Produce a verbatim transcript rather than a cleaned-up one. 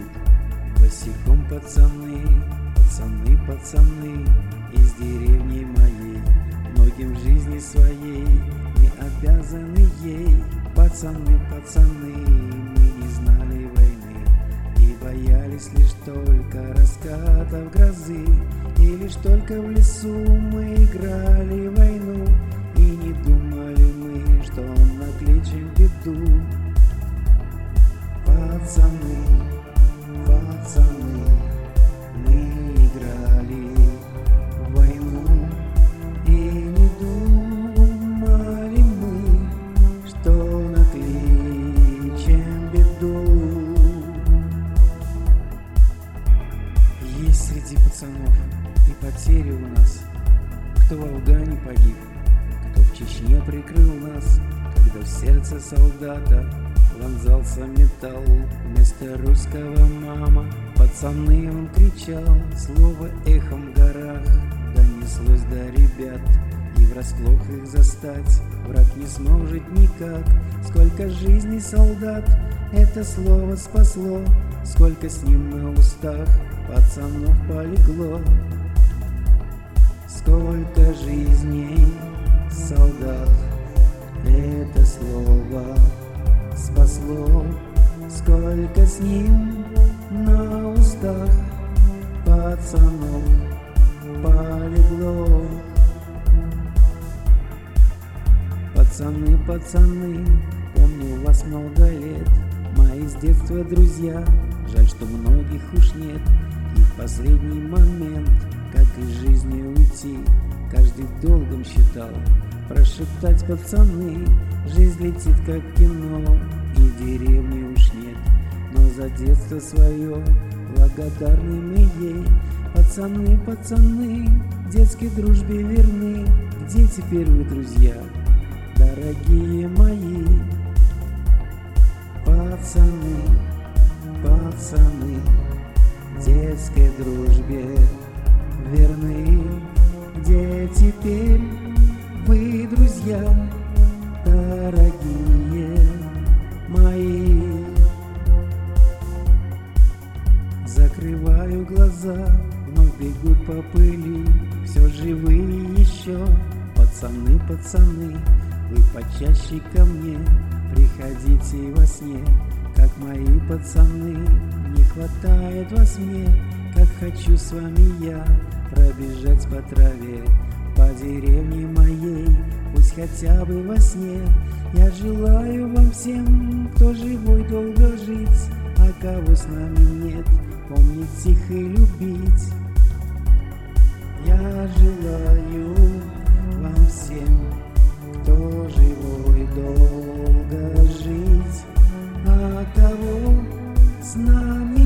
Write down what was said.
идут босиком пацаны, пацаны, пацаны из деревни моей. Многим в жизни своей мы обязаны ей. Пацаны, пацаны, мы не знали войны и боялись лишь только раскатов грозы. И лишь только в лесу мы играли войну, и не думали мы, что накличем беду. Пацаны, пацаны, мы играли в войну, и не думали мы, что накличем беду. Есть среди пацанов и потери у нас, кто в Афгане погиб, кто в Чечне прикрыл нас, когда в сердце солдата вонзался металл. Вместо русского мама, пацаны, он кричал. Слово эхом в горах донеслось до ребят, и врасплох их застать враг не сможет никак. Сколько жизней солдат это слово спасло, сколько с ним на устах пацанов полегло. Сколько жизней солдат это слово спасло, сколько с ним на устах пацанов полегло. Пацаны, пацаны, помню вас много лет, мои с детства друзья, жаль, что многих уж нет. И в последний момент, как из жизни уйти, каждый долгом считал прошептать: пацаны, жизнь летит как кино, и деревни уж нет. Но за детство свое благодарны мы ей. Пацаны, пацаны, детской дружбе верны. Где теперь вы, друзья, дорогие мои? Пацаны, пацаны, детской дружбе верны. Где теперь вы, друзья, дорогие мои? Закрываю глаза, вновь бегут по пыли, все живые еще. Пацаны, пацаны, вы почаще ко мне приходите во сне, как мои пацаны. Не хватает вас мне, как хочу с вами я пробежать по траве, по деревне моей, пусть хотя бы во сне. Я желаю вам всем, кто живой, долго жить, а кого с нами нет, помнить их и любить. Я желаю вам всем, кто живой, долго жить, а кого с нами